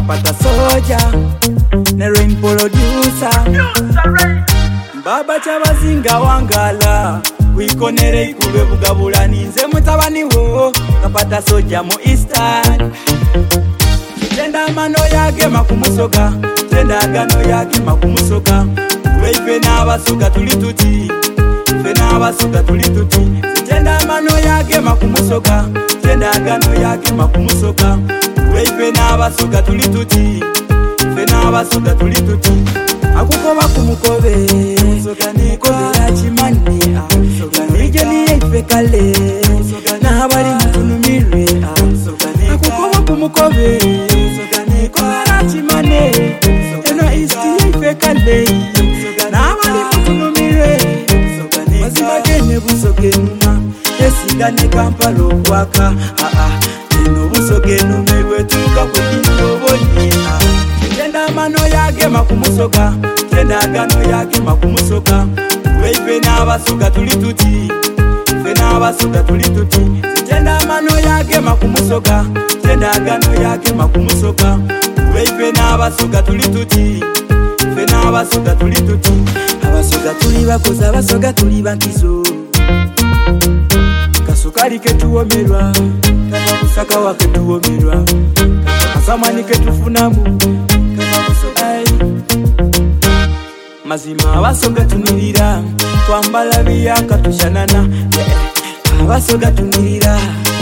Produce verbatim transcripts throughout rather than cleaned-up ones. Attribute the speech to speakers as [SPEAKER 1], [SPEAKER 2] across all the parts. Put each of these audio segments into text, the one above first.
[SPEAKER 1] kapata soja ne rain producer baba chabazinga wangala wikonere ikulwe bugabulani nze mutabani wo kapata soja mu Eastern tenda mano yage makumusoga tenda gano yage makumusoga weife n'abasoga tuli tuti fe n'abasoga tuli tuti tenda mano yage makumusoga tenda gano yage makumusoga weife n'abasoga tuli tuti fe n'abasoga tuli tuti akukoba kumukobe soga nikobera chimani soga nijeni yefe kale n'abali mutunumirwe akukoba kumukobe soga nikobera chimani eno isti yefe kale n'abali mutunumirwe mazima gene busoge numa esiga ne Kampala okwaka eno busoge nume gwetuka kudindoboni tenda mano yage makumusoga tenda gano yage makumusoga weife n'abasoga tuli tuti fe n'abasoga tuli tuti tenda mano yage makumusoga tenda gano yage makumusoga weife n'abasoga tuli tuti fe n'abasoga tuli tuti abasoga tuli bakoza abasoga tuli bankizo kasukali ketuwomerwa kama busaka waketuwomerwa kasamani ketufunamu mazima abasoga tunirira twambala biyaka tushanana abasoga tunirira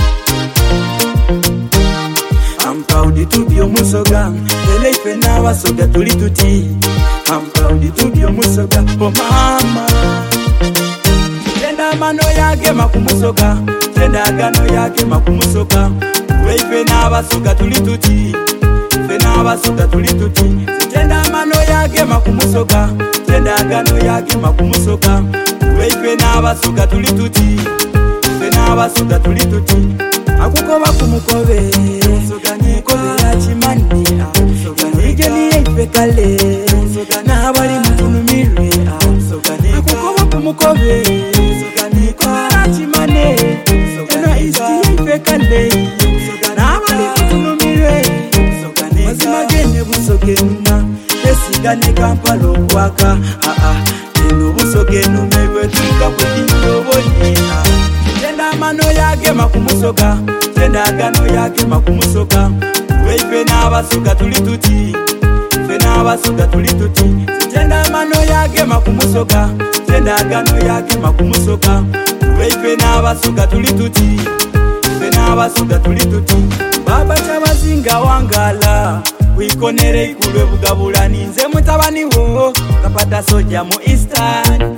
[SPEAKER 1] I'm proud to be omusoga eleife n'abasoga tuli tuti I'm proud to be omusoga oh mama tenda mano yage makumusoga tenda gano yage makumusoga weife n'abasoga tuli tuti fe n'abasoga tuli tuti tenda mano yage makumusoga tenda gano yage makumusoga weife n'abasoga tuli tuti fe n'abasoga tuli tuti akukoba kumukobe soga nikobera chimani soga nijeni yefe kale n'abali mutunumirwe akukoba kumukobe soga nikobera chimani eno isti yefe kale n'abali mutunumirwe mazima gene busoge numa esiga ne Kampala okwaka eno busoge nume gwetuka kudindoboni tenda mano yage makumusoga tenda gano yage makumusoga weife n'abasoga tuli tuti fe n'abasoga tuli tuti tenda mano yage makumusoga tenda gano yage makumusoga weife n'abasoga tuli tuti fe n'abasoga tuli tuti baba chabazinga wangala wikonere ikulwe bugabulani nze mutabani wo kapata soja mu Eastern